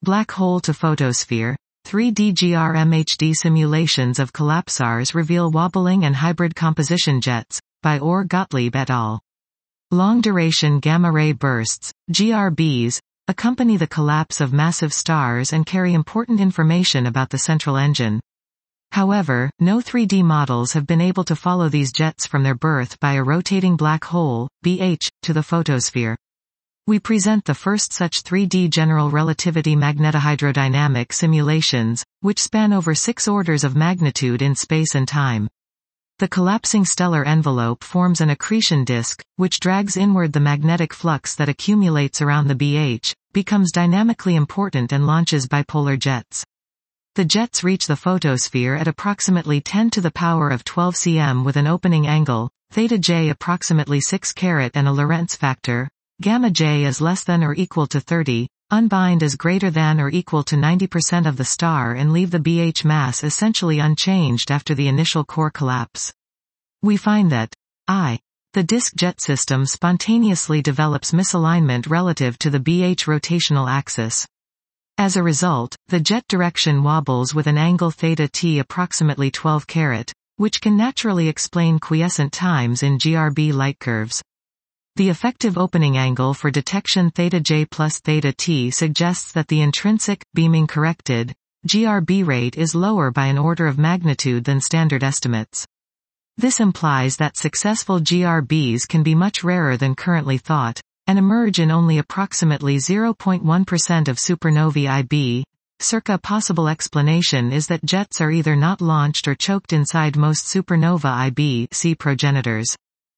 Black hole to photosphere, 3D GRMHD simulations of collapsars reveal wobbling and hybrid composition jets, by Orr Gottlieb et al. Long-duration gamma-ray bursts, GRBs, accompany the collapse of massive stars and carry important information about the central engine. However, no 3D models have been able to follow these jets from their birth by a rotating black hole, BH, to the photosphere. We present the first such 3D general relativity magnetohydrodynamic simulations, which span over 6 orders of magnitude in space and time. The collapsing stellar envelope forms an accretion disk, which drags inward the magnetic flux that accumulates around the BH, becomes dynamically important and launches bipolar jets. The jets reach the photosphere at approximately 10 to the power of 12 cm with an opening angle, theta j approximately 6 carat and a Lorentz factor, gamma j is less than or equal to 30, unbind is greater than or equal to 90% of the star and leave the BH mass essentially unchanged after the initial core collapse. We find that the disk jet system spontaneously develops misalignment relative to the BH rotational axis. As a result, the jet direction wobbles with an angle theta t approximately 12 carat, which can naturally explain quiescent times in GRB light curves. The effective opening angle for detection theta j plus theta t suggests that the intrinsic, beaming corrected, GRB rate is lower by an order of magnitude than standard estimates. This implies that successful GRBs can be much rarer than currently thought, and emerge in only approximately 0.1% of supernovae IB. A possible explanation is that jets are either not launched or choked inside most supernova IB (see progenitors).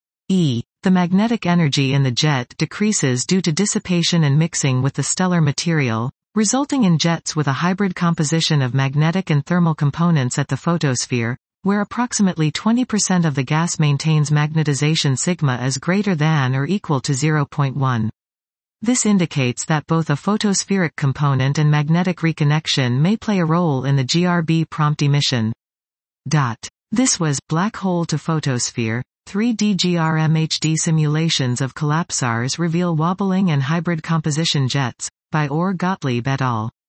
The magnetic energy in the jet decreases due to dissipation and mixing with the stellar material, resulting in jets with a hybrid composition of magnetic and thermal components at the photosphere, where approximately 20% of the gas maintains magnetization sigma as greater than or equal to 0.1. This indicates that both a photospheric component and magnetic reconnection may play a role in the GRB prompt emission. This was Black hole to photosphere, 3D GRMHD simulations of collapsars reveal wobbling and hybrid composition jets, by Orr Gottlieb et al.